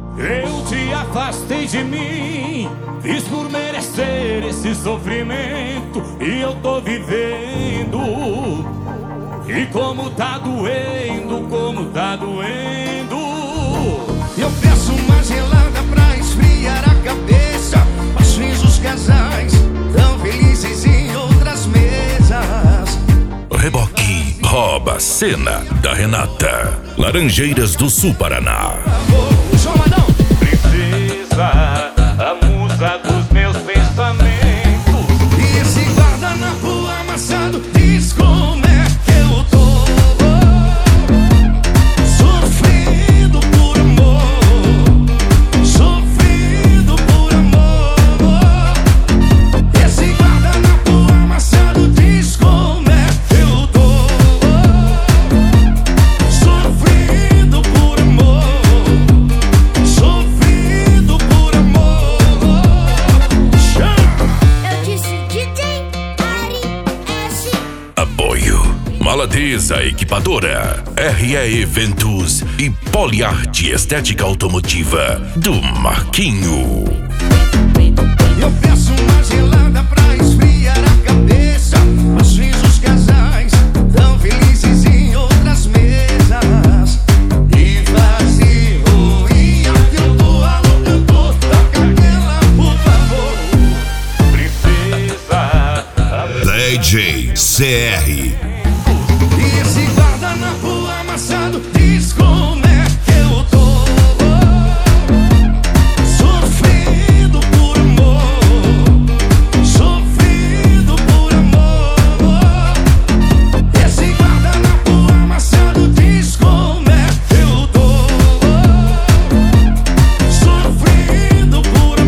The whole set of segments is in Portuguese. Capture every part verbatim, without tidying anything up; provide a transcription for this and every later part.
Eu te afastei de mim, fiz por merecer esse sofrimento, e eu tô vivendo. E como tá doendo, como tá doendo. Eu peço uma gelada pra esfriar a cabeça. Mas fiz os casais tão felizes em outras mesas. Reboque rouba a cena da Renata. Laranjeiras do Sul, Paraná. Princesa, a musa dos meus pensamentos. E esse guardanapo amassado diz como é que eu tô. Sofrendo por amor, sofrendo por amor. Esse guardanapo amassado diz como é que eu tô. Sofrendo por amor, sofrendo por amor. Eu disse D J Ari S. Apoio Maladeza Equipadora, R E Eventos e Poliarte Estética Automotiva do Marquinho. Eu peço uma gelada pra esfriar a cabeça. Mas fiz os casais tão felizes em outras mesas. E vazio, e aqui eu tô, alô, eu tô. Toca aquela, por favor. Princesa, a D J C R. E esse guardanapo amassado diz como é que eu tô. Sofrendo por amor, sofrendo por amor. Esse guardanapo amassado diz como é que eu tô. Sofrendo por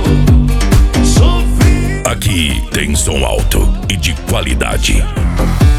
amor, sofrendo. Aqui tem som alto e de qualidade.